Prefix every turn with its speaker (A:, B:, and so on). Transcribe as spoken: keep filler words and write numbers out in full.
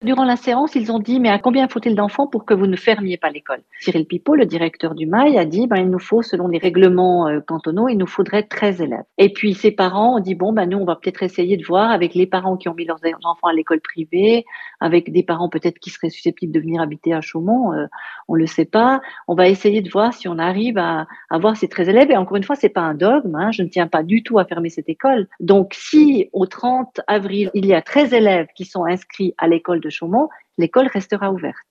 A: Durant la séance, ils ont dit: «Mais à combien faut-il d'enfants pour que vous ne fermiez pas l'école?» Cyril Picaud, le directeur du Mail, a dit: «Ben, il nous faut, selon les règlements, heu, cantonaux, il nous faudrait treize élèves» et puis ses parents ont dit: «Bon, ben, nous, on va peut-être essayer de voir avec les parents qui ont mis leurs é enfants à l'école privée, avec des parents peut-être qui seraient susceptibles de venir habiter à Chaumont, heu, on le sait pas. On va essayer de voir si on arrive à avoir ces treize élèves» et encore une fois, c'est pas un dogme, hein, je ne tiens pas du tout à fermer cette école. Donc si au trente avril, il y a treize élèves qui sont inscrits à l'école de Chaumont, l'école restera ouverte.